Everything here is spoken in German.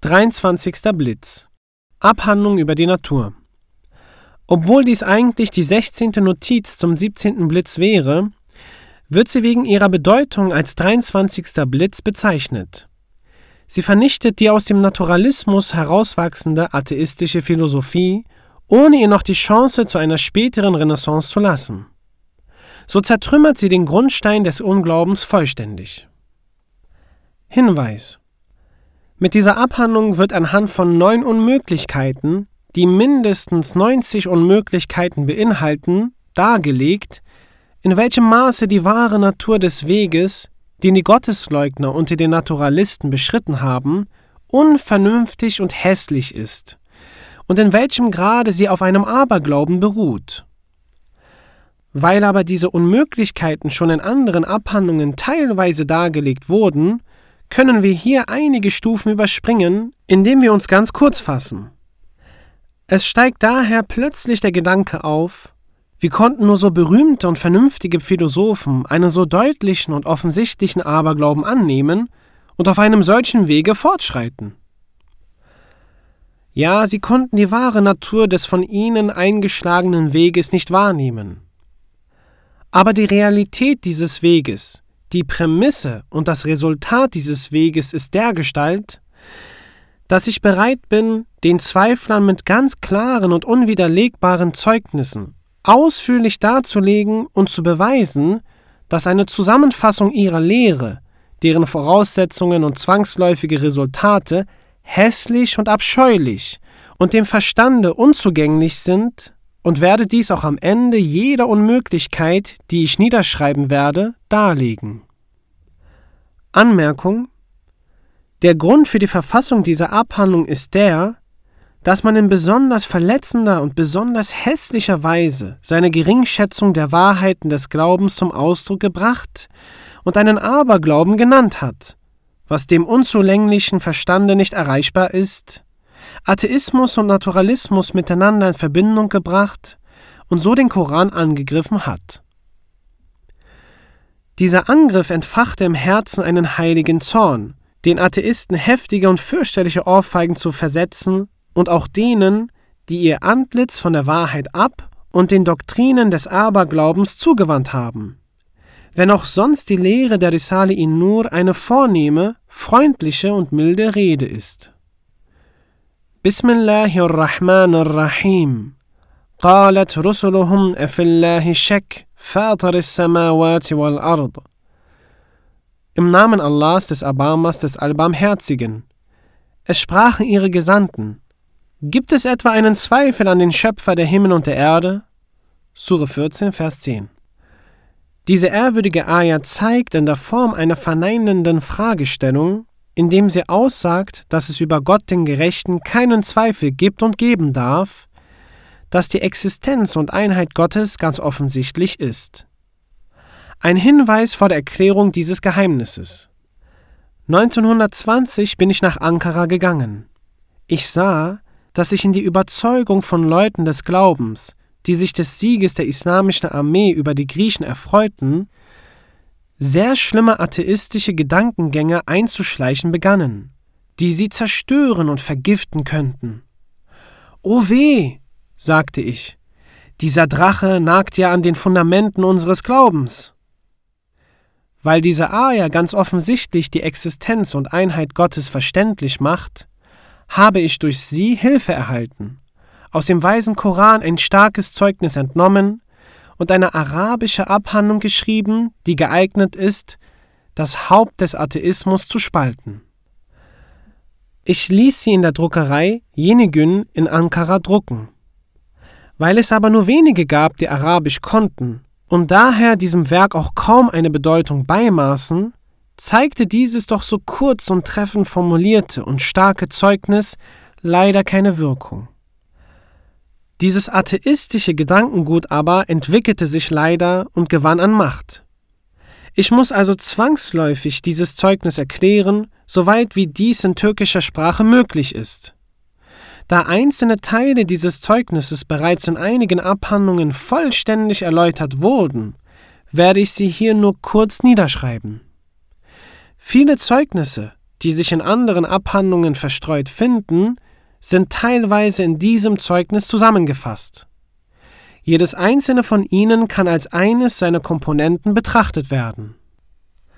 23. Blitz. Abhandlung über die Natur. Obwohl dies eigentlich die 16. Notiz zum 17. Blitz wäre, wird sie wegen ihrer Bedeutung als 23. Blitz bezeichnet. Sie vernichtet die aus dem Naturalismus herauswachsende atheistische Philosophie, ohne ihr noch die Chance zu einer späteren Renaissance zu lassen. So zertrümmert sie den Grundstein des Unglaubens vollständig. Hinweis: Mit dieser Abhandlung wird anhand von 9 Unmöglichkeiten, die mindestens 90 Unmöglichkeiten beinhalten, dargelegt, in welchem Maße die wahre Natur des Weges, den die Gottesleugner unter den Naturalisten beschritten haben, unvernünftig und hässlich ist und in welchem Grade sie auf einem Aberglauben beruht. Weil aber diese Unmöglichkeiten schon in anderen Abhandlungen teilweise dargelegt wurden, können wir hier einige Stufen überspringen, indem wir uns ganz kurz fassen. Es steigt daher plötzlich der Gedanke auf, wie konnten nur so berühmte und vernünftige Philosophen einen so deutlichen und offensichtlichen Aberglauben annehmen und auf einem solchen Wege fortschreiten? Ja, sie konnten die wahre Natur des von ihnen eingeschlagenen Weges nicht wahrnehmen. Aber die Realität dieses Weges, die Prämisse und das Resultat dieses Weges ist dergestalt, dass ich bereit bin, den Zweiflern mit ganz klaren und unwiderlegbaren Zeugnissen ausführlich darzulegen und zu beweisen, dass eine Zusammenfassung ihrer Lehre, deren Voraussetzungen und zwangsläufige Resultate hässlich und abscheulich und dem Verstande unzugänglich sind, und werde dies auch am Ende jeder Unmöglichkeit, die ich niederschreiben werde, darlegen. Anmerkung: Der Grund für die Verfassung dieser Abhandlung ist der, dass man in besonders verletzender und besonders hässlicher Weise seine Geringschätzung der Wahrheiten des Glaubens zum Ausdruck gebracht und einen Aberglauben genannt hat, was dem unzulänglichen Verstande nicht erreichbar ist, Atheismus und Naturalismus miteinander in Verbindung gebracht und so den Koran angegriffen hat. Dieser Angriff entfachte im Herzen einen heiligen Zorn, den Atheisten heftige und fürchterliche Ohrfeigen zu versetzen und auch denen, die ihr Antlitz von der Wahrheit ab und den Doktrinen des Aberglaubens zugewandt haben. Wenn auch sonst die Lehre der Risale-i Nur eine vornehme, freundliche und milde Rede ist. Bismillahirrahmanirrahim. قالت رسلهم أفي الله شك فاطر السماوات والأرض. Im Namen Allahs, des Erbarmers, des Allbarmherzigen. Es sprachen ihre Gesandten: Gibt es etwa einen Zweifel an den Schöpfer der Himmel und der Erde? Sure 14, Vers 10. Diese ehrwürdige Ayah zeigt in der Form einer verneinenden Fragestellung, indem sie aussagt, dass es über Gott den Gerechten keinen Zweifel gibt und geben darf, dass die Existenz und Einheit Gottes ganz offensichtlich ist. Ein Hinweis vor der Erklärung dieses Geheimnisses. 1920 bin ich nach Ankara gegangen. Ich sah, dass sich in die Überzeugung von Leuten des Glaubens, die sich des Sieges der islamischen Armee über die Griechen erfreuten, sehr schlimme atheistische Gedankengänge einzuschleichen begannen, die sie zerstören und vergiften könnten. »O weh«, sagte ich, »dieser Drache nagt ja an den Fundamenten unseres Glaubens.« Weil diese Ayah ganz offensichtlich die Existenz und Einheit Gottes verständlich macht, habe ich durch sie Hilfe erhalten, aus dem weisen Koran ein starkes Zeugnis entnommen und eine arabische Abhandlung geschrieben, die geeignet ist, das Haupt des Atheismus zu spalten. Ich ließ sie in der Druckerei Yenigün in Ankara drucken. Weil es aber nur wenige gab, die Arabisch konnten und daher diesem Werk auch kaum eine Bedeutung beimaßen, zeigte dieses doch so kurz und treffend formulierte und starke Zeugnis leider keine Wirkung. Dieses atheistische Gedankengut aber entwickelte sich leider und gewann an Macht. Ich muss also zwangsläufig dieses Zeugnis erklären, soweit wie dies in türkischer Sprache möglich ist. Da einzelne Teile dieses Zeugnisses bereits in einigen Abhandlungen vollständig erläutert wurden, werde ich sie hier nur kurz niederschreiben. Viele Zeugnisse, die sich in anderen Abhandlungen verstreut finden, sind teilweise in diesem Zeugnis zusammengefasst. Jedes einzelne von ihnen kann als eines seiner Komponenten betrachtet werden.